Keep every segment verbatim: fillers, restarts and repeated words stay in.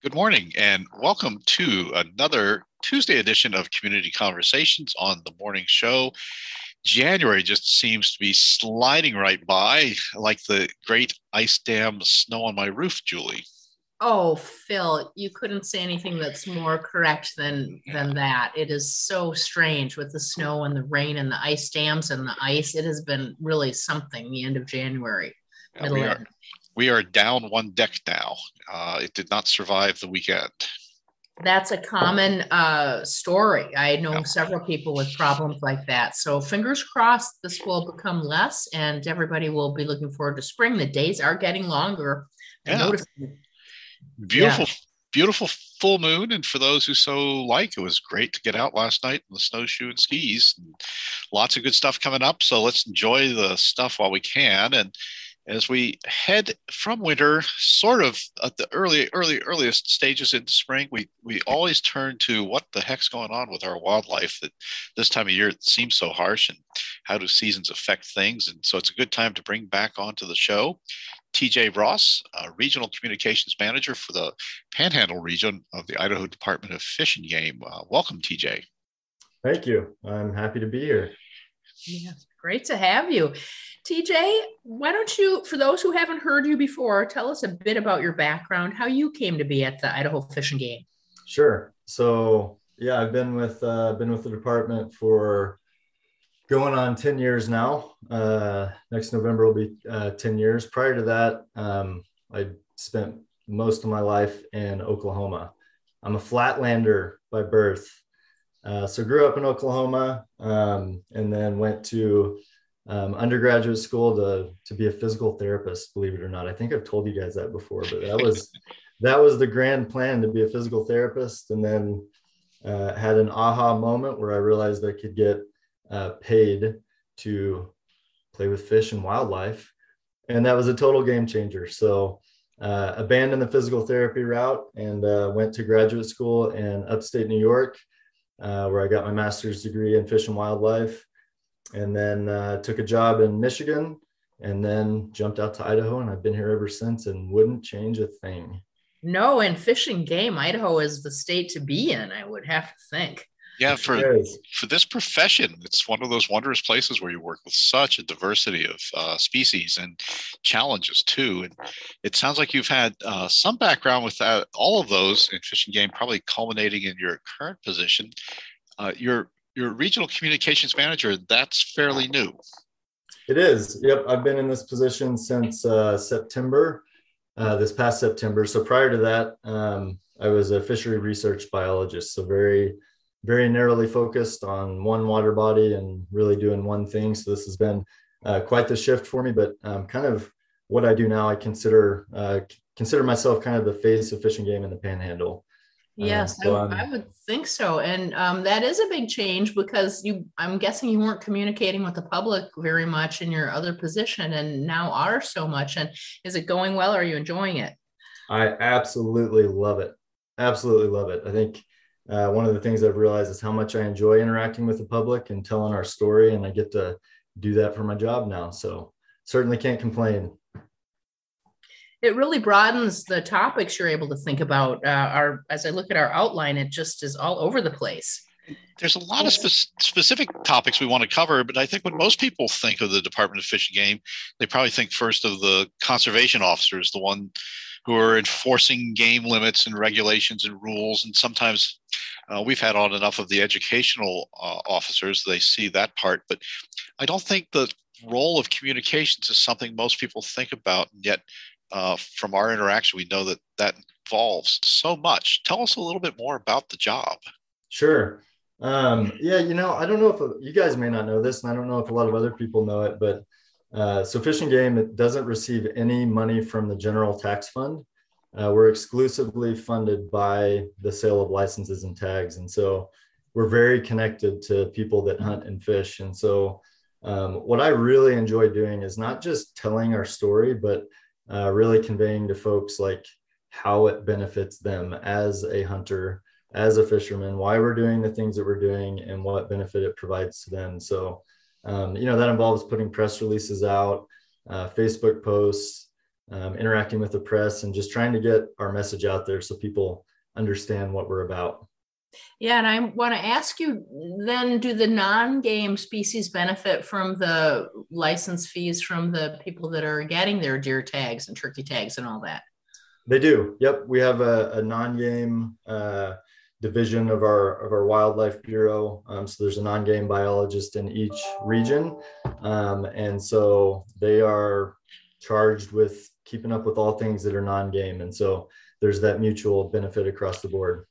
Good morning and welcome to another Tuesday edition of Community Conversations on the morning show. January just seems to be sliding right by like the great ice dam snow on my roof, Julie. Oh, Phil, you couldn't say anything that's more correct than Yeah, than that. It is so strange with the snow and the rain and the ice dams and the ice. It has been really something the end of January, yeah, middle we are end. we are down one deck now. Uh, it did not survive the weekend. That's a common uh, story. I Yeah, know several people with problems like that. So fingers crossed this will become less and everybody will be looking forward to spring. The days are getting longer. I'm yeah, noticing. beautiful, Yeah. beautiful full moon, and for those who so like, it was great to get out last night in the snowshoe and skis. And lots of good stuff coming up, so let's enjoy the stuff while we can. And as we head from winter, sort of at the early, early, earliest stages into spring, we we always turn to what the heck's going on with our wildlife. That this time of year it seems so harsh, and how do seasons affect things? And so it's a good time to bring back onto the show T J Ross, uh, Regional Communications Manager for the Panhandle region of the Idaho Department of Fish and Game. Uh, welcome, T J. Thank you. I'm happy to be here. Yeah, great to have you. T J, why don't you, for those who haven't heard you before, tell us a bit about your background, how you came to be at the Idaho Fish and Game. Sure. So yeah, I've been with uh, been with the department for going on ten years now. Uh, next November will be uh, ten years. Prior to that, um, I spent most of my life in Oklahoma. I'm a flatlander by birth. Uh, so grew up in Oklahoma, um, and then went to um, undergraduate school to to be a physical therapist. Believe it or not, I think I've told you guys that before, but that was that was the grand plan, to be a physical therapist. And then uh, had an aha moment where I realized I could get uh, paid to play with fish and wildlife, and that was a total game changer. So uh, abandoned the physical therapy route and uh, went to graduate school in upstate New York, uh, where I got my master's degree in fish and wildlife, and then uh, took a job in Michigan, and then jumped out to Idaho, and I've been here ever since and wouldn't change a thing. No, and Fish and Game, Idaho is the state to be in, I would have to think. Yeah, It for sure is. for this profession, it's one of those wondrous places where you work with such a diversity of uh, species and challenges too. And it sounds like you've had uh, some background with that, all of those in Fish and Game, probably culminating in your current position. Uh, your your regional communications manager, that's fairly new. It is. Yep. I've been in this position since uh, September, uh, this past September. So prior to that, um, I was a fishery research biologist. So very, very narrowly focused on one water body and really doing one thing. So this has been uh, quite the shift for me. But um, kind of what I do now, I consider uh, consider myself kind of the face of Fish and Game in the Panhandle. Um, Yes, so I, I I'm would think so. And um, that is a big change because you, I'm guessing you weren't communicating with the public very much in your other position and now are so much. And is it going well? Are you enjoying it? I absolutely love it. Absolutely love it. I think uh, one of the things I've realized is how much I enjoy interacting with the public and telling our story, and I get to do that for my job now. So certainly can't complain. It really broadens the topics you're able to think about. Uh, our, as I look at our outline, it just is all over the place. There's a lot of Yes. spe- specific topics we want to cover, but I think when most people think of the Department of Fish and Game, they probably think first of the conservation officers, the one who are enforcing game limits and regulations and rules. And sometimes uh, we've had on enough of the educational uh, officers, they see that part. But I don't think the role of communications is something most people think about. And yet, uh, from our interaction, we know that that involves so much. Tell us a little bit more about the job. Sure. Um, yeah, you know, I don't know if you guys may not know this, and I don't know if a lot of other people know it, but uh, so Fish and Game, it doesn't receive any money from the general tax fund. Uh, we're exclusively funded by the sale of licenses and tags. And so we're very connected to people that hunt and fish. And so um, what I really enjoy doing is not just telling our story, but uh, really conveying to folks like how it benefits them as a hunter, as a fisherman, why we're doing the things that we're doing, and what benefit it provides to them. So, um, you know, that involves putting press releases out, uh, Facebook posts, um, interacting with the press, and just trying to get our message out there so people understand what we're about. Yeah, and I want to ask you then, do the non-game species benefit from the license fees from the people that are getting their deer tags and turkey tags and all that? They do. Yep. We have a, a non-game uh, division of our of our wildlife bureau. Um, so there's a non-game biologist in each region. Um, and so they are charged with keeping up with all things that are non-game. And so there's that mutual benefit across the board.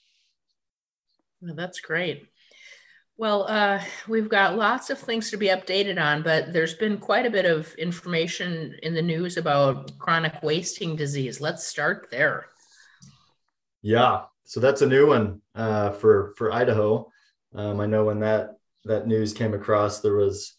Well, that's great. Well, uh, we've got lots of things to be updated on, but there's been quite a bit of information in the news about chronic wasting disease. Let's start there. Yeah, so that's a new one uh, for for Idaho. Um, I know when that that news came across, there was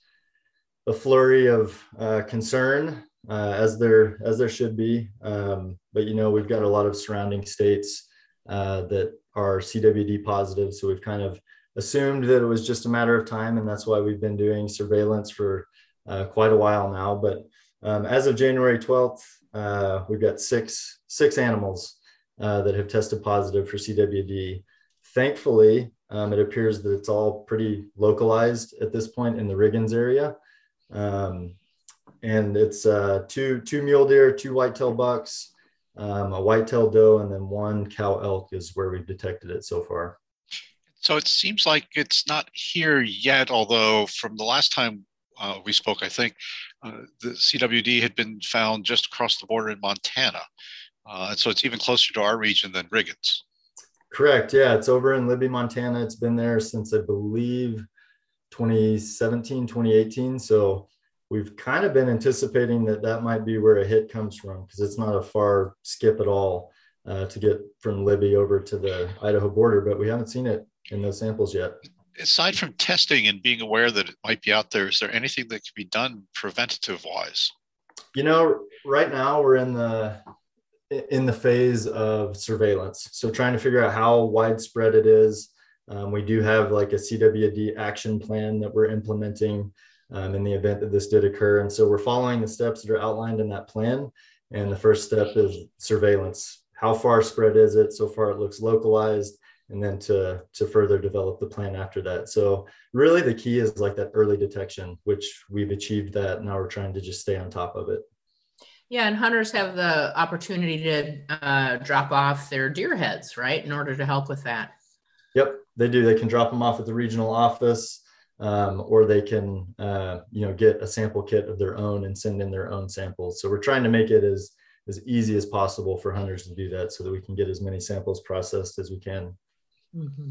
a flurry of uh, concern, uh, as there as there should be. Um, but you know, we've got a lot of surrounding states uh, that are C W D positive, so we've kind of assumed that it was just a matter of time, and that's why we've been doing surveillance for uh, quite a while now. But um, as of January twelfth, uh, we've got six six animals uh, that have tested positive for C W D. Thankfully, um, it appears that it's all pretty localized at this point in the Riggins area, um, and it's uh, two two mule deer, two whitetail bucks, um, a whitetail doe, and then one cow elk is where we've detected it so far. So it seems like it's not here yet, although from the last time uh, we spoke, I think uh, the C W D had been found just across the border in Montana. Uh, and so it's even closer to our region than Riggins. Correct. Yeah, it's over in Libby, Montana. It's been there since, I believe, twenty seventeen, twenty eighteen. So we've kind of been anticipating that that might be where a hit comes from, because it's not a far skip at all uh, to get from Libby over to the Idaho border, but we haven't seen it in those samples yet. Aside from testing and being aware that it might be out there, is there anything that can be done preventative wise? You know, right now we're in the in the phase of surveillance. So trying to figure out how widespread it is. Um, we do have like a C W D action plan that we're implementing um, in the event that this did occur. And so we're following the steps that are outlined in that plan. And the first step is surveillance. How far spread is it? So far it looks localized, and then to, to further develop the plan after that. So really the key is like that early detection, which we've achieved that. Now we're trying to just stay on top of it. Yeah, and hunters have the opportunity to uh, drop off their deer heads, right, in order to help with that. Yep, they do. They can drop them off at the regional office, um, or they can, uh, you know, get a sample kit of their own and send in their own samples. So we're trying to make it as, as easy as possible for hunters to do that so that we can get as many samples processed as we can. Mm-hmm.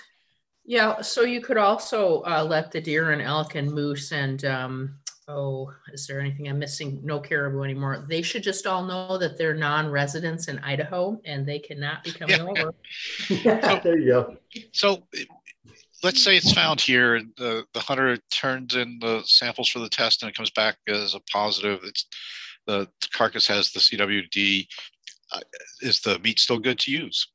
Yeah, so you could also uh, let the deer and elk and moose and, um, oh, is there anything I'm missing? No caribou anymore. They should just all know that they're non-residents in Idaho and they cannot be coming Yeah. over. Yeah, there you go. So let's say it's found here, and the, the hunter turns in the samples for the test and it comes back as a positive. It's the carcass has the C W D. Uh, is the meat still good to use?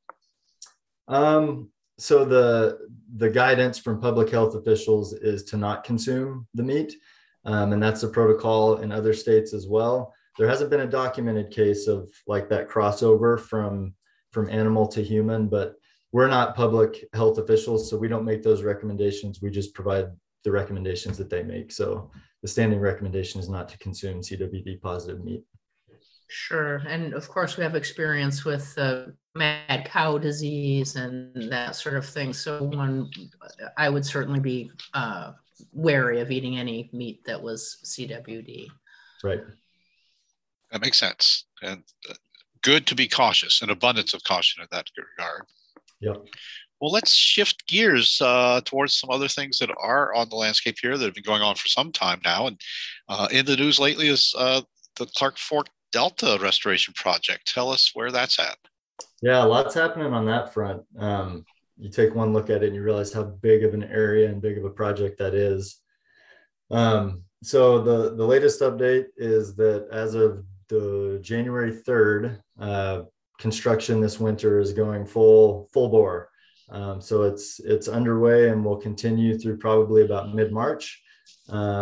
Um, so the the guidance from public health officials is to not consume the meat, um, and that's the protocol in other states as well. There hasn't been a documented case of like that crossover from from animal to human, but we're not public health officials, so we don't make those recommendations. We just provide the recommendations that they make. So the standing recommendation is not to consume C W D positive meat. Sure. And of course, we have experience with uh, mad cow disease and that sort of thing. So one, I would certainly be uh, wary of eating any meat that was C W D. Right. That makes sense. And uh, good to be cautious, an abundance of caution in that regard. Yep. Well, let's shift gears uh, towards some other things that are on the landscape here that have been going on for some time now. And uh, in the news lately is uh, the Clark Fork Delta Restoration Project. Tell us where that's at. Yeah, lots happening on that front. Um, you take one look at it and you realize how big of an area and big of a project that is. Um, so the, the latest update is that as of the January third, uh, construction this winter is going full full bore. Um, so it's it's underway and will continue through probably about mid-March. Um,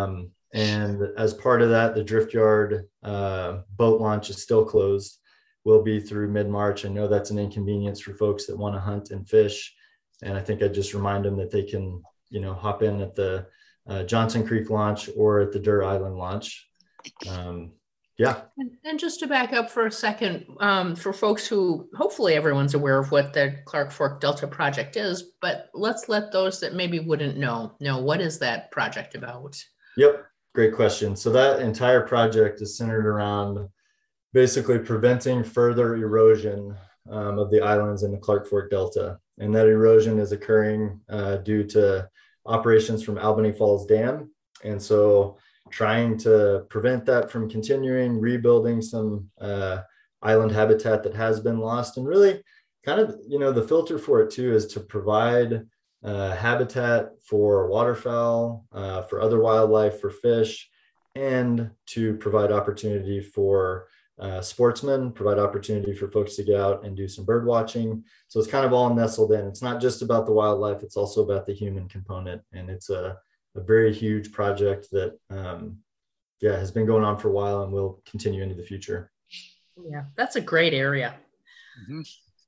And as part of that, the drift yard uh, boat launch is still closed. Will be through mid-March. I know that's an inconvenience for folks that want to hunt and fish. And I think I just remind them that they can, you know, hop in at the uh, Johnson Creek launch or at the Durr Island launch. Um, yeah. And, and just to back up for a second, um, for folks who, hopefully everyone's aware of what the Clark Fork Delta Project is, but let's let those that maybe wouldn't know, know what is that project about? Yep. Great question. So that entire project is centered around basically preventing further erosion um, of the islands in the Clark Fork Delta. And that erosion is occurring uh, due to operations from Albany Falls Dam. And so trying to prevent that from continuing, rebuilding some uh, island habitat that has been lost. And really kind of, you know, the filter for it too is to provide uh, habitat for waterfowl, uh, for other wildlife, for fish, and to provide opportunity for uh, sportsmen, provide opportunity for folks to get out and do some bird watching. So it's kind of all nestled in. It's not just about the wildlife, it's also about the human component. And it's a, a very huge project that, um, yeah, has been going on for a while and will continue into the future. Yeah, that's a great area. Mm-hmm.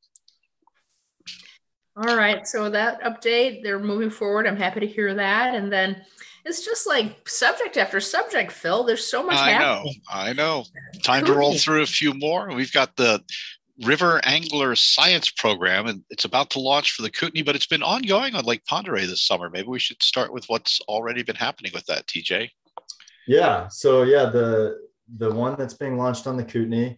All right, so that update, they're moving forward. I'm happy to hear that. And then it's just like subject after subject, Phil. There's so much I happening. know, I know. Time cool. to roll through a few more. We've got the River Angler Science Program, and it's about to launch for the Kootenai, but it's been ongoing on Lake Pend Oreille this summer. Maybe we should start with what's already been happening with that, T J. Yeah, so yeah, the the one that's being launched on the Kootenai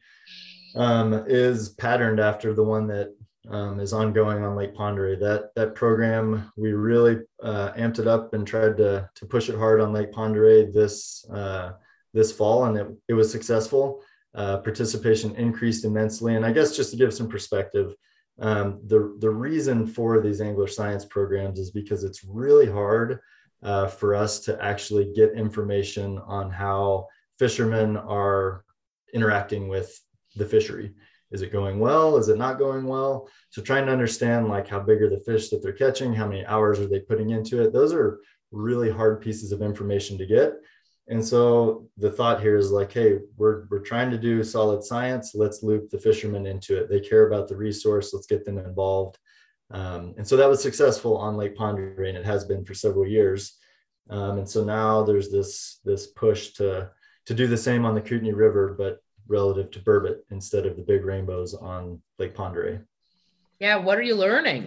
um, is patterned after the one that um, is ongoing on Lake Pend Oreille. That that program, we really uh, amped it up and tried to to push it hard on Lake Pend Oreille this uh, this fall, and it, it was successful. Uh, participation increased immensely, and I guess just to give some perspective, um, the the reason for these angler science programs is because it's really hard uh, for us to actually get information on how fishermen are interacting with the fishery. Is it going well? Is it not going well? So trying to understand like how big are the fish that they're catching? How many hours are they putting into it? Those are really hard pieces of information to get. And so the thought here is like, hey, we're, we're trying to do solid science. Let's loop the fishermen into it. They care about the resource. Let's get them involved. Um, and so that was successful on Lake Pend Oreille, and it has been for several years. Um, and so now there's this, this push to, to do the same on the Kootenai River, but relative to burbot instead of the big rainbows on Lake Pend Oreille. Yeah, what are you learning?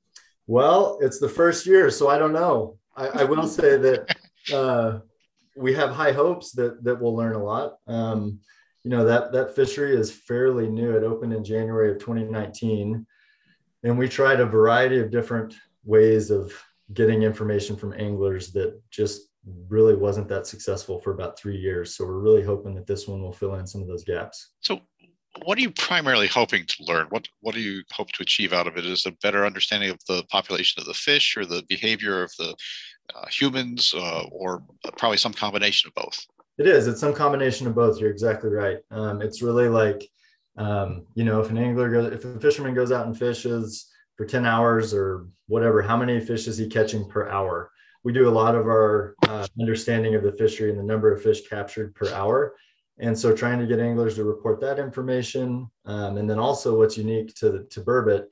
Well, it's the first year, so I don't know. I, I will say that uh, we have high hopes that that we'll learn a lot. Um, you know, that that fishery is fairly new. It opened in January of twenty nineteen, and we tried a variety of different ways of getting information from anglers that just really wasn't that successful for about three years. So we're really hoping that this one will fill in some of those gaps. So what are you primarily hoping to learn? What what do you hope to achieve out of it? Is it a better understanding of the population of the fish or the behavior of the uh, humans uh, or probably some combination of both? It is. It's some combination of both. You're exactly right. Um, it's really like, um, you know, if an angler goes, if a fisherman goes out and fishes for ten hours or whatever, how many fish is he catching per hour? We do a lot of our uh, understanding of the fishery and the number of fish captured per hour. And so trying to get anglers to report that information. Um, and then also what's unique to, the, to burbot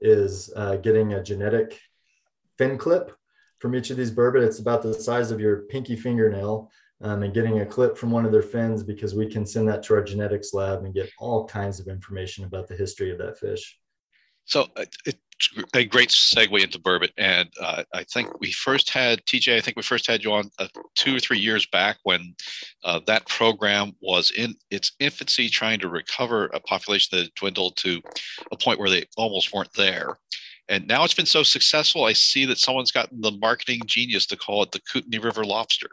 is uh, getting a genetic fin clip from each of these burbot. It's about the size of your pinky fingernail, um, and getting a clip from one of their fins, because we can send that to our genetics lab and get all kinds of information about the history of that fish. So uh, it's a great segue into burbot. And uh, I think we first had, T J, I think we first had you on uh, two or three years back when uh, that program was in its infancy, trying to recover a population that had dwindled to a point where they almost weren't there. And now it's been so successful, I see that someone's gotten the marketing genius to call it the Kootenai River lobster.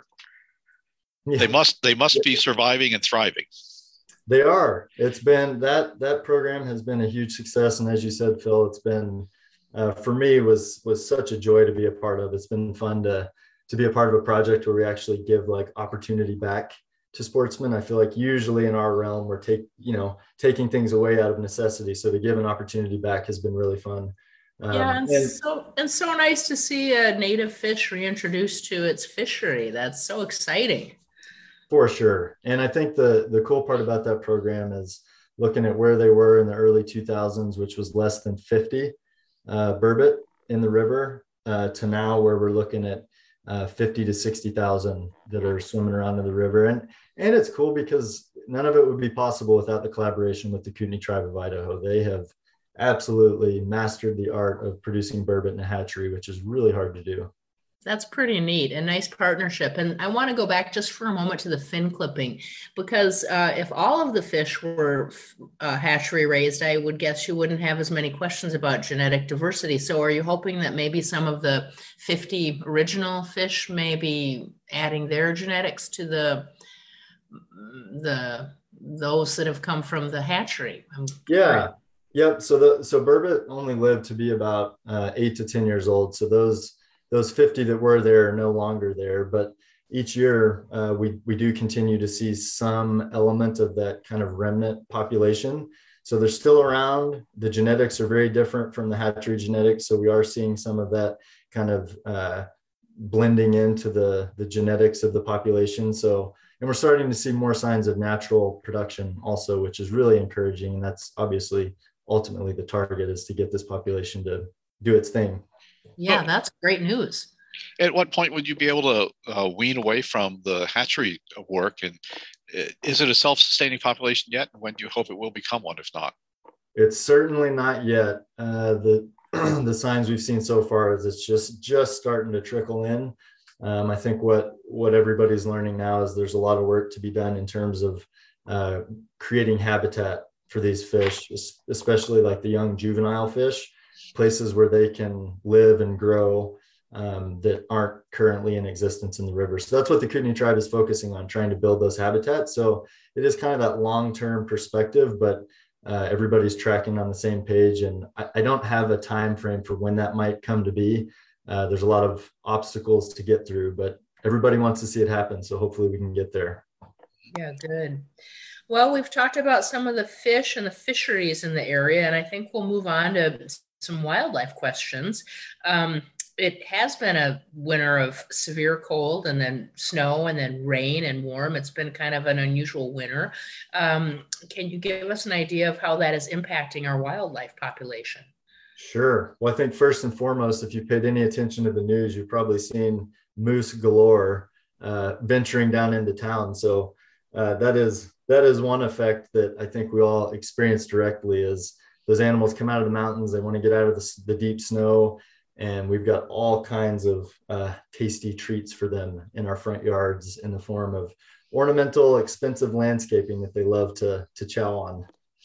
Yeah. They must, they must be surviving and thriving. They are. It's been that that program has been a huge success, and as you said, Phil, it's been uh, for me was was such a joy to be a part of. It's been fun to to be a part of a project where we actually give like opportunity back to sportsmen. I feel like usually in our realm we're take you know taking things away out of necessity. So to give an opportunity back has been really fun. Um, yeah, and, and so and so nice to see a native fish reintroduced to its fishery. That's so exciting. For sure. And I think the the cool part about that program is looking at where they were in the early two thousands, which was less than fifty uh, burbot in the river, uh, to now where we're looking at uh, fifty to sixty thousand that are swimming around in the river. And and it's cool because none of it would be possible without the collaboration with the Kootenai Tribe of Idaho. They have absolutely mastered the art of producing burbot in a hatchery, which is really hard to do. That's pretty neat. A nice partnership. And I want to go back just for a moment to the fin clipping, because uh, if all of the fish were uh, hatchery raised, I would guess you wouldn't have as many questions about genetic diversity. So are you hoping that maybe some of the fifty original fish may be adding their genetics to the, the those that have come from the hatchery? I'm yeah. curious. Yep. So the so burbot only lived to be about uh, eight to ten years old. So those those fifty that were there are no longer there. But each year uh, we we do continue to see some element of that kind of remnant population. So they're still around. The genetics are very different from the hatchery genetics. So we are seeing some of that kind of uh, blending into the the genetics of the population. So and we're starting to see more signs of natural production also, which is really encouraging. And that's obviously ultimately the target, is to get this population to do its thing. Yeah, that's great news. At what point would you be able to uh, wean away from the hatchery work? And is it a self-sustaining population yet? When do you hope it will become one, if not? It's certainly not yet. Uh, the the signs we've seen so far is it's just just starting to trickle in. Um, I think what what everybody's learning now is there's a lot of work to be done in terms of uh, creating habitat for these fish, especially like the young juvenile fish, places where they can live and grow um, that aren't currently in existence in the river. So that's what the Kootenai Tribe is focusing on, trying to build those habitats. So it is kind of that long-term perspective, but uh, everybody's tracking on the same page. And I, I don't have a time frame for when that might come to be. Uh, there's a lot of obstacles to get through, but everybody wants to see it happen. So hopefully we can get there. Yeah, good. Well, we've talked about some of the fish and the fisheries in the area, and I think we'll move on to some wildlife questions. Um, it has been a winter of severe cold and then snow and then rain and warm. It's been kind of an unusual winter. Um, can you give us an idea of how that is impacting our wildlife population? Sure. Well, I think first and foremost, if you paid any attention to the news, you've probably seen moose galore uh, venturing down into town. So uh, that is that is one effect that I think we all experience directly, is those animals come out of the mountains, they want to get out of the, the deep snow, and we've got all kinds of uh, tasty treats for them in our front yards in the form of ornamental, expensive landscaping that they love to, to chow on.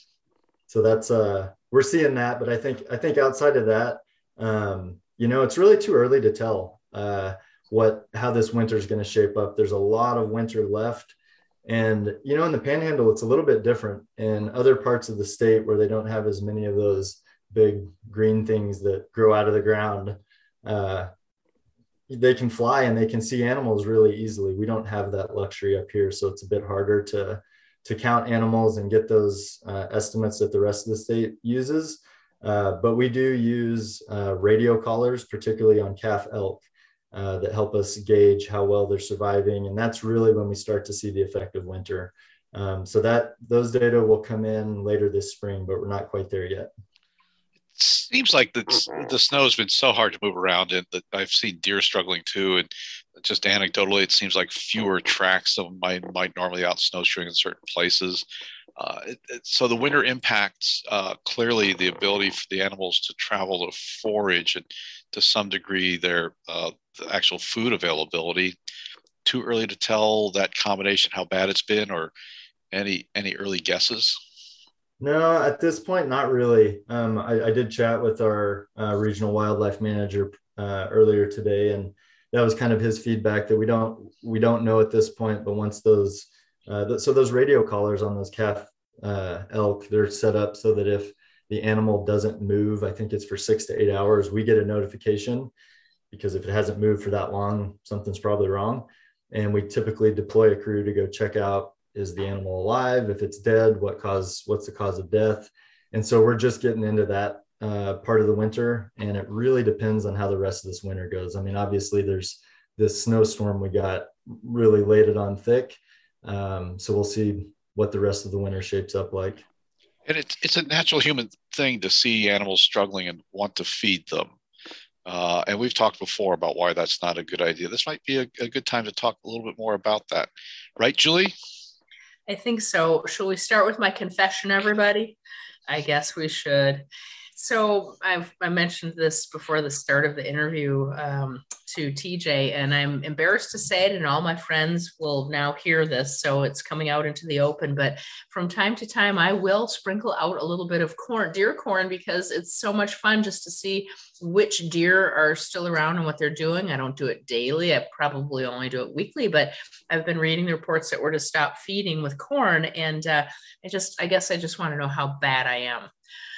So that's uh, we're seeing that, but I think I think outside of that, um, you know, it's really too early to tell uh, what how this winter is going to shape up. There's a lot of winter left. And, you know, in the Panhandle, it's a little bit different. In other parts of the state where they don't have as many of those big green things that grow out of the ground, uh, they can fly and they can see animals really easily. We don't have that luxury up here. So it's a bit harder to, to count animals and get those uh, estimates that the rest of the state uses. Uh, but we do use uh, radio collars, particularly on calf elk. Uh, that help us gauge how well they're surviving. And that's really when we start to see the effect of winter. Um, so that those data will come in later this spring, but we're not quite there yet. It seems like the, the snow has been so hard to move around, and that I've seen deer struggling too. And just anecdotally, it seems like fewer tracks of might, might normally out snowshoeing in certain places. Uh, it, it, so the winter impacts uh, clearly the ability for the animals to travel to forage, and to some degree their uh, the actual food availability. Too early to tell that combination how bad it's been, or any any early guesses? No, at this point, not really. Um, I, I did chat with our uh, regional wildlife manager uh, earlier today, and that was kind of his feedback, that we don't we don't know at this point. But once those uh, th- so those radio collars on those calf uh, elk, they're set up so that if the animal doesn't move, I think it's for six to eight hours, we get a notification, because if it hasn't moved for that long, something's probably wrong. And we typically deploy a crew to go check out, is the animal alive? If it's dead, what cause, what's the cause of death? And so we're just getting into that uh, part of the winter. And it really depends on how the rest of this winter goes. I mean, obviously there's this snowstorm we got really laid it on thick. Um, so we'll see what the rest of the winter shapes up like. And it's it's a natural human thing to see animals struggling and want to feed them. Uh, and we've talked before about why that's not a good idea. This might be a, a good time to talk a little bit more about that. Right, Julie? I think so. Shall we start with my confession, everybody? I guess we should. So I've I mentioned this before the start of the interview um, to T J, and I'm embarrassed to say it, and all my friends will now hear this, so it's coming out into the open. But from time to time, I will sprinkle out a little bit of corn, deer corn, because it's so much fun just to see which deer are still around and what they're doing. I don't do it daily. I probably only do it weekly, but I've been reading the reports that we're to stop feeding with corn, and uh, I just I guess I just want to know how bad I am.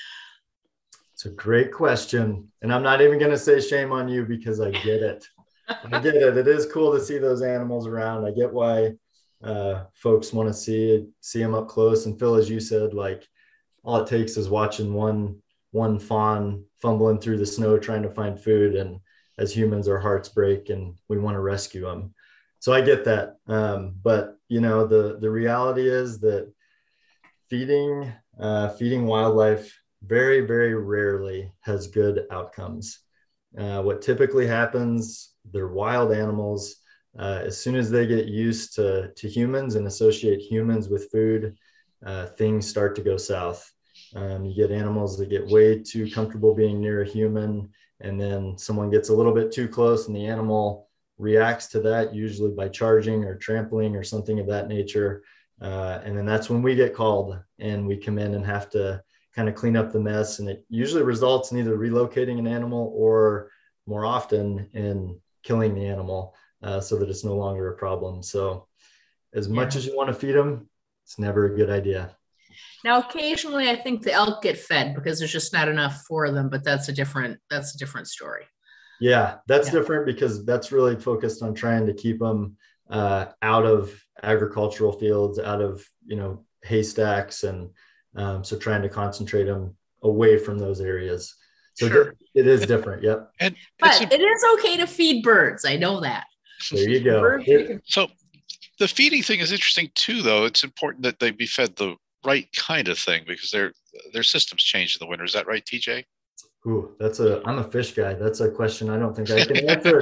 It's a great question. And I'm not even going to say shame on you because I get it. I get it. It is cool to see those animals around. I get why uh, folks want to see it, see them up close. And Phil, as you said, like all it takes is watching one, one fawn fumbling through the snow trying to find food. And as humans, our hearts break and we want to rescue them. So I get that. Um, but, you know, the, the reality is that feeding, uh, feeding wildlife very, very rarely has good outcomes. Uh, what typically happens, they're wild animals. Uh, as soon as they get used to, to humans and associate humans with food, uh, things start to go south. Um, you get animals that get way too comfortable being near a human, and then someone gets a little bit too close and the animal reacts to that, usually by charging or trampling or something of that nature. Uh, and then that's when we get called and we come in and have to kind of clean up the mess. And it usually results in either relocating an animal or more often in killing the animal uh, so that it's no longer a problem. So as much Yeah. as you want to feed them, it's never a good idea. Now, occasionally I think the elk get fed because there's just not enough for them, but that's a different, that's a different story. Yeah, that's Yeah. different because that's really focused on trying to keep them uh, out of agricultural fields, out of, you know, haystacks, and Um, so trying to concentrate them away from those areas. So Sure. it is different. Yep. And But it's a, it is okay to feed birds. I know that. There you go. Birds, you can- so the feeding thing is interesting too, though. It's important that they be fed the right kind of thing because their their systems change in the winter. Is that right, T J? Ooh, that's a, I'm a fish guy. That's a question I don't think I can answer.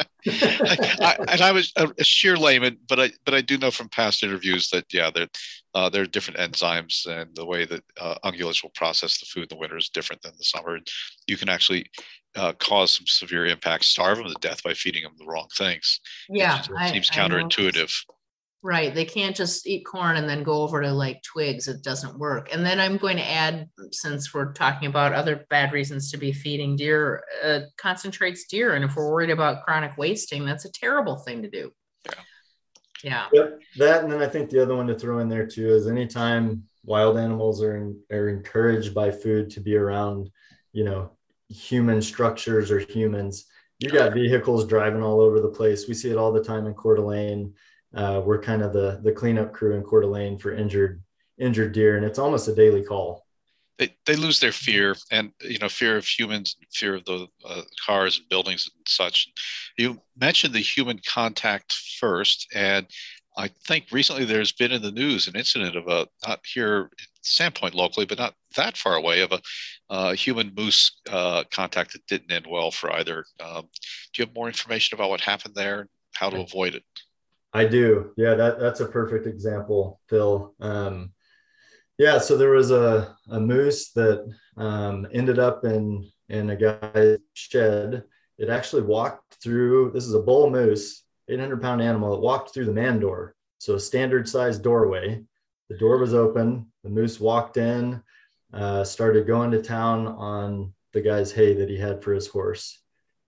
I, I, and I was a, a sheer layman, but I but I do know from past interviews that yeah, there uh, there are different enzymes, and the way that uh, ungulates will process the food in the winter is different than the summer. You can actually uh, cause some severe impacts, starve them to death by feeding them the wrong things. Yeah. It just I- seems I know. counterintuitive. Right. They can't just eat corn and then go over to like twigs. It doesn't work. And then I'm going to add, since we're talking about other bad reasons to be feeding deer, uh, concentrates deer. And if we're worried about chronic wasting, that's a terrible thing to do. Yeah. Yeah. Yep, that, and then I think the other one to throw in there too is anytime wild animals are in, are encouraged by food to be around, you know, human structures or humans. You got vehicles driving all over the place. We see it all the time in Coeur d'Alene. Uh, we're kind of the the cleanup crew in Coeur d'Alene for injured injured deer, and it's almost a daily call. They, they lose their fear, and you know, fear of humans, fear of the uh, cars and buildings and such. You mentioned the human contact first, and I think recently there's been in the news an incident of a, not here in Sandpoint locally, but not that far away, of a uh, human moose uh, contact that didn't end well for either. Um, do you have more information about what happened there and how to avoid it? I do. Yeah, that, that's a perfect example, Phil. Um, yeah, so there was a, a moose that um, ended up in, in a guy's shed. It actually walked through, this is a bull moose, eight hundred pound animal. It walked through the man door. So a standard sized doorway. The door was open. The moose walked in, uh, started going to town on the guy's hay that he had for his horse.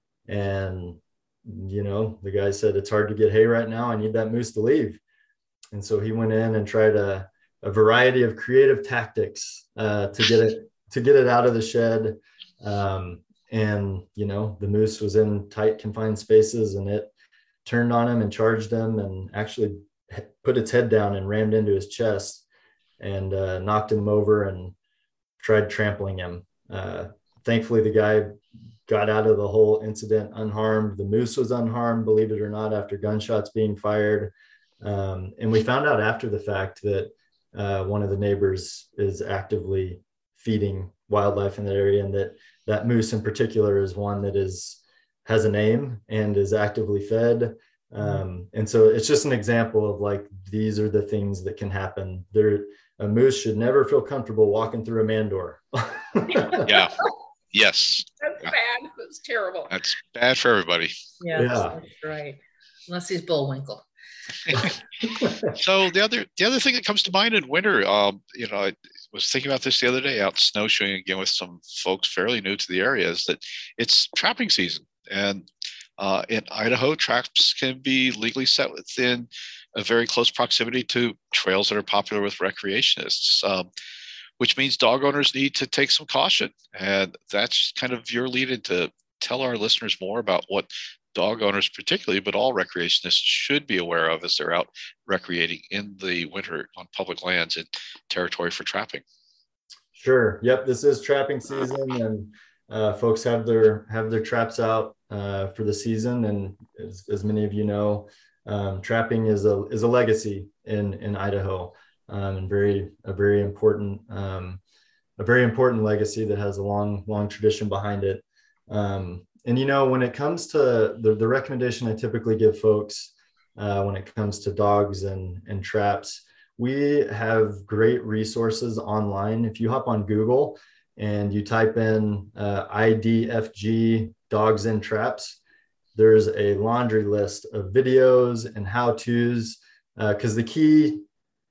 And you know, the guy said, it's hard to get hay right now. I need that moose to leave. And so he went in and tried a, a variety of creative tactics uh, to get it, to get it out of the shed. Um, and, you know, the moose was in tight confined spaces and it turned on him and charged him and actually put its head down and rammed into his chest and uh, knocked him over and tried trampling him. Uh, thankfully, the guy got out of the whole incident unharmed. The moose was unharmed, believe it or not, after gunshots being fired. Um, and we found out after the fact that uh, one of the neighbors is actively feeding wildlife in that area, and that that moose in particular is one that is has a name and is actively fed. Um, and so it's just an example of like, these are the things that can happen. There, a moose should never feel comfortable walking through a man door. Yeah. Yes. That's Yeah. bad. That's terrible. That's bad for everybody. Yes, Yeah. that's right. Unless he's Bullwinkle. So the other the other thing that comes to mind in winter, um, you know, I was thinking about this the other day out snowshoeing again with some folks fairly new to the area, is that it's trapping season. And uh, in Idaho, traps can be legally set within a very close proximity to trails that are popular with recreationists, um, which means dog owners need to take some caution. And that's kind of your lead in to tell our listeners more about what dog owners particularly, but all recreationists should be aware of as they're out recreating in the winter on public lands and territory for trapping. Sure. Yep. This is trapping season, and uh, folks have their have their traps out uh, for the season. And as, as many of you know, um, trapping is a is a legacy in in Idaho, um, and very a very important um, a very important legacy that has a long long tradition behind it. Um, and you know, when it comes to the the recommendation I typically give folks uh, when it comes to dogs and and traps, we have great resources online. If you hop on Google and you type in uh, I D F G dogs and traps, there's a laundry list of videos and how-tos. Because uh, the key,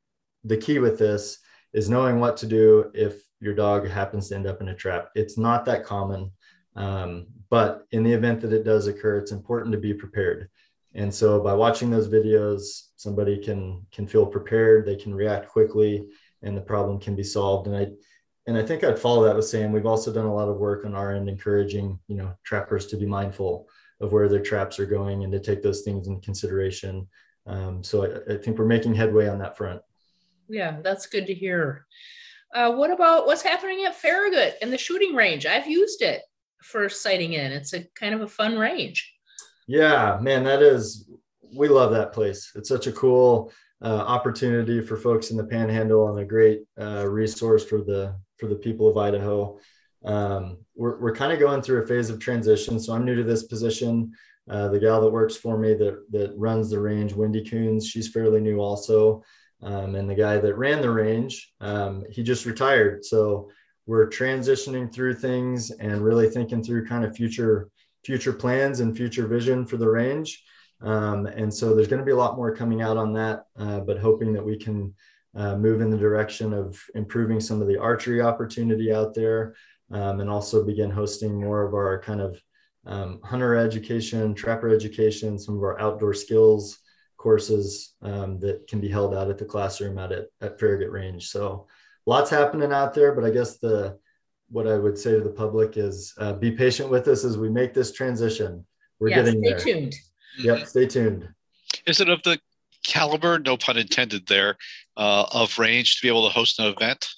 the key with this is knowing what to do if your dog happens to end up in a trap. It's not that common, um, but in the event that it does occur, it's important to be prepared. And so by watching those videos, somebody can can feel prepared, they can react quickly, and the problem can be solved. And I and I think I'd follow that with saying we've also done a lot of work on our end, encouraging, you know, trappers to be mindful of where their traps are going and to take those things into consideration. Um, so I, I think we're making headway on that front. Yeah, that's good to hear. Uh, what about what's happening at Farragut and the shooting range? I've used it for sighting in. It's a kind of a fun range. Yeah, man, that is, we love that place. It's such a cool uh, opportunity for folks in the Panhandle, and a great uh, resource for the for the people of Idaho. Um, we're we're kind of going through a phase of transition. So I'm new to this position. Uh, the gal that works for me that that runs the range, Wendy Coons, she's fairly new also. Um, and the guy that ran the range, um, he just retired. So we're transitioning through things and really thinking through kind of future future plans and future vision for the range. Um, and so there's going to be a lot more coming out on that, uh, but hoping that we can uh, move in the direction of improving some of the archery opportunity out there, um, and also begin hosting more of our kind of um, hunter education, trapper education, some of our outdoor skills courses um, that can be held out at the classroom out at, at Farragut Range. So lots happening out there, but I guess the what I would say to the public is uh, be patient with us as we make this transition. We're yeah, getting stay there. tuned. Yep, stay tuned. Is it of the caliber, no pun intended there, uh, of range to be able to host an event?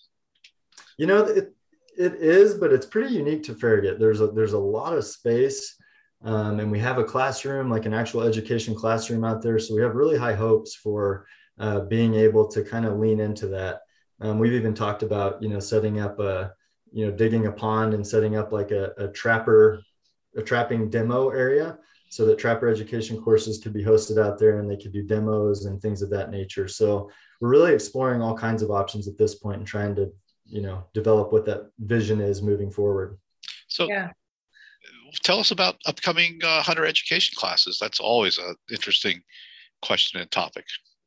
You know, it, it is, but it's pretty unique to Farragut. There's a, there's a lot of space, um, and we have a classroom, like an actual education classroom out there. So we have really high hopes for uh, being able to kind of lean into that. Um, we've even talked about, you know, setting up a, you know, digging a pond and setting up like a, a trapper, a trapping demo area, so that trapper education courses could be hosted out there and they could do demos and things of that nature. So we're really exploring all kinds of options at this point and trying to, you know, develop what that vision is moving forward. So yeah. Tell us about upcoming uh, hunter education classes. That's always an interesting question and topic.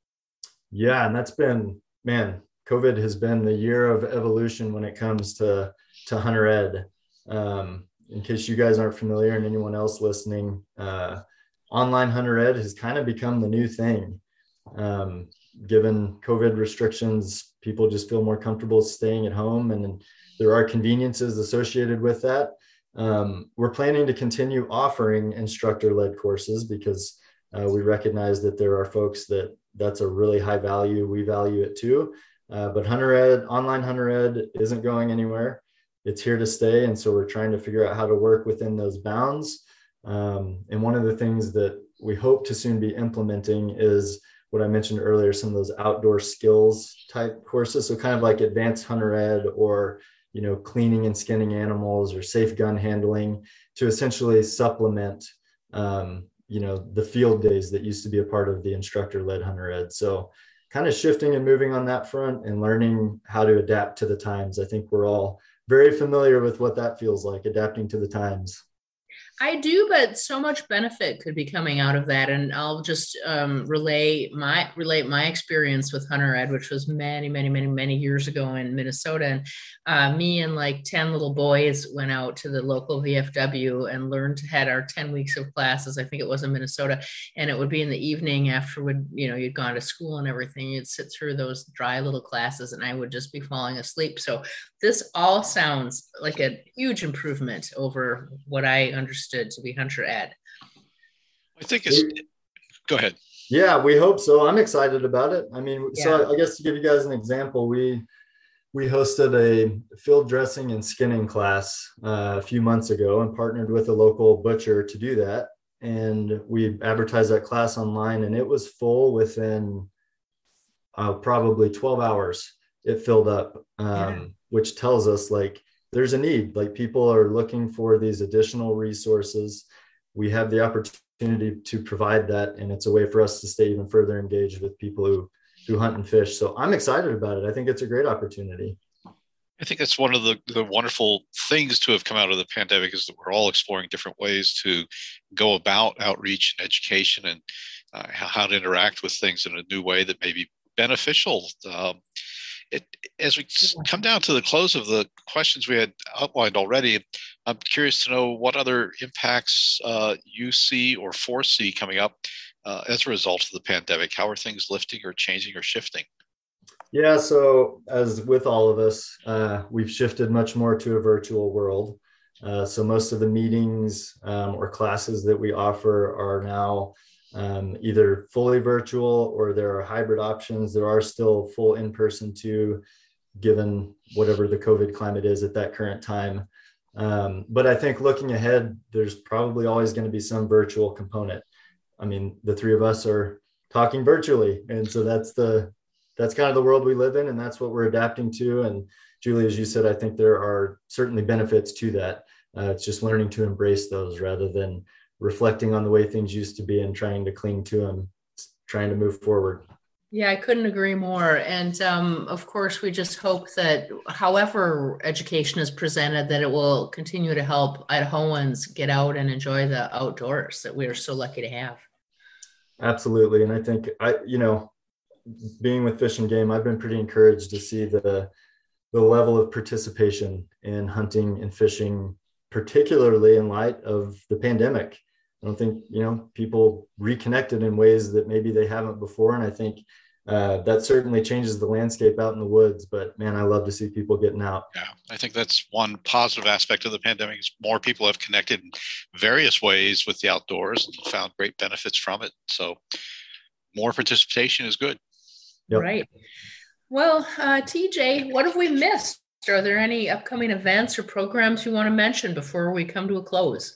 Yeah, and that's been, man, COVID has been the year of evolution when it comes to, to hunter ed. Um, in case you guys aren't familiar and anyone else listening, uh, online hunter ed has kind of become the new thing. Um, given COVID restrictions, people just feel more comfortable staying at home, and there are conveniences associated with that. Um, we're planning to continue offering instructor-led courses because uh, we recognize that there are folks that that's a really high value. We value it too. Uh, but hunter ed, online hunter ed isn't going anywhere. It's here to stay. And so we're trying to figure out how to work within those bounds. Um, and one of the things that we hope to soon be implementing is what I mentioned earlier, some of those outdoor skills type courses. So kind of like advanced hunter ed, or, you know, cleaning and skinning animals, or safe gun handling, to essentially supplement, um, you know, the field days that used to be a part of the instructor led hunter ed. So kind of shifting and moving on that front and learning how to adapt to the times. I think we're all very familiar with what that feels like, adapting to the times. I do, but so much benefit could be coming out of that. And I'll just um, relay my relate my experience with Hunter Ed, which was many, many, many, many years ago in Minnesota. And uh, me and like ten little boys went out to the local V F W and learned, had our ten weeks of classes. I think it was in Minnesota. And it would be in the evening after, would, you know, you'd gone to school and everything. You'd sit through those dry little classes and I would just be falling asleep. So this all sounds like a huge improvement over what I understood to be Hunter Ed. I think it's, go ahead. Yeah, we hope so. I'm excited about it. I mean, yeah. So I guess to give you guys an example, we we hosted a field dressing and skinning class uh, a few months ago and partnered with a local butcher to do that. And we advertised that class online, and it was full within uh, probably twelve hours. It filled up, um, yeah. which tells us like there's a need. Like people are looking for these additional resources. We have the opportunity to provide that, and it's a way for us to stay even further engaged with people who who hunt and fish. So I'm excited about it. I think it's a great opportunity. I think that's one of the, the wonderful things to have come out of the pandemic, is that we're all exploring different ways to go about outreach and education, and uh, how to interact with things in a new way that may be beneficial. Um, it, as we come down to the close of the questions we had outlined already, I'm curious to know what other impacts uh, you see or foresee coming up uh, as a result of the pandemic. How are things lifting or changing or shifting? Yeah, so as with all of us, uh, we've shifted much more to a virtual world. Uh, so most of the meetings um, or classes that we offer are now um, either fully virtual, or there are hybrid options. There are still full in-person too, given whatever the COVID climate is at that current time. Um, but I think looking ahead, there's probably always going to be some virtual component. I mean, the three of us are talking virtually. And so that's the, that's kind of the world we live in, and that's what we're adapting to. And Julie, as you said, I think there are certainly benefits to that. Uh, it's just learning to embrace those rather than reflecting on the way things used to be and trying to cling to them, trying to move forward. Yeah, I couldn't agree more. And um, of course, we just hope that however education is presented, that it will continue to help Idahoans get out and enjoy the outdoors that we are so lucky to have. Absolutely. And I think, I, you know, being with Fish and Game, I've been pretty encouraged to see the, the level of participation in hunting and fishing, particularly in light of the pandemic. I don't think, you know, people reconnected in ways that maybe they haven't before. And I think uh, that certainly changes the landscape out in the woods. But man, I love to see people getting out. Yeah, I think that's one positive aspect of the pandemic, is more people have connected in various ways with the outdoors and found great benefits from it. So more participation is good. Yep. Right. Well, uh, T J, what have we missed? Are there any upcoming events or programs you want to mention before we come to a close?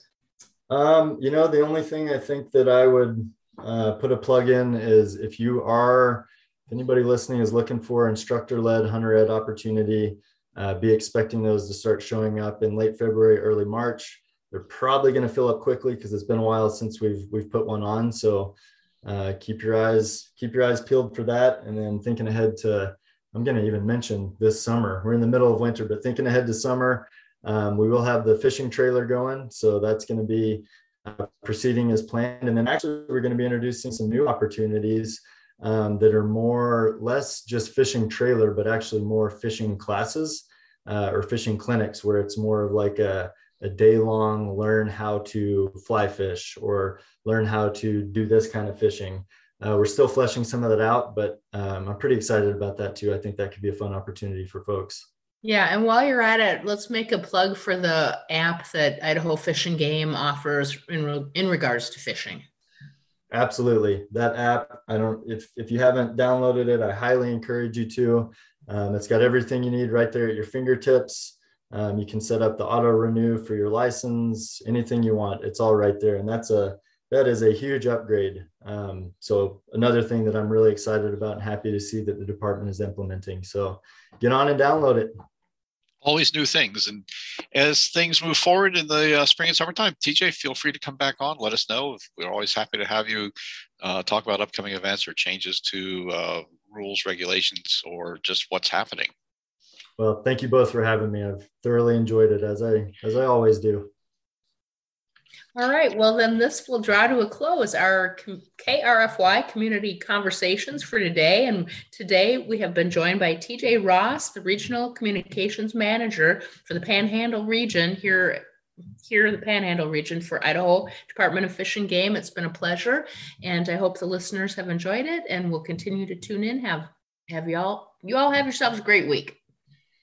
Um, you know, the only thing I think that I would uh, put a plug in is if you are, if anybody listening is looking for instructor-led hunter ed opportunity, uh, be expecting those to start showing up in late February, early March. They're probably going to fill up quickly because it's been a while since we've we've put one on. So uh, keep your eyes keep your eyes peeled for that. And then thinking ahead to, I'm going to even mention this summer. We're in the middle of winter, but thinking ahead to summer. Um, we will have the fishing trailer going. So that's going to be uh, proceeding as planned. And then actually we're going to be introducing some new opportunities um, that are more, less just fishing trailer, but actually more fishing classes uh, or fishing clinics, where it's more of like a, a day long learn how to fly fish or learn how to do this kind of fishing. Uh, we're still fleshing some of that out, but um, I'm pretty excited about that too. I think that could be a fun opportunity for folks. Yeah, and while you're at it, let's make a plug for the app that Idaho Fish and Game offers in re- in regards to fishing. Absolutely, that app. I don't. If if you haven't downloaded it, I highly encourage you to. Um, it's got everything you need right there at your fingertips. Um, you can set up the auto renew for your license, anything you want. It's all right there, and that's a that is a huge upgrade. Um, so another thing that I'm really excited about and happy to see that the department is implementing. So get on and download it. Always new things. And as things move forward in the uh, spring and summertime, T J, feel free to come back on. Let us know. We're always happy to have you uh, talk about upcoming events or changes to uh, rules, regulations, or just what's happening. Well, thank you both for having me. I've thoroughly enjoyed it, as I as I always do. All right, well then this will draw to a close our K R F Y Community Conversations for today. And today we have been joined by T J Ross, the Regional Communications Manager for the Panhandle region here, here in the Panhandle region for Idaho Department of Fish and Game. It's been a pleasure, and I hope the listeners have enjoyed it and will continue to tune in. Have, have y'all, you all have yourselves a great week.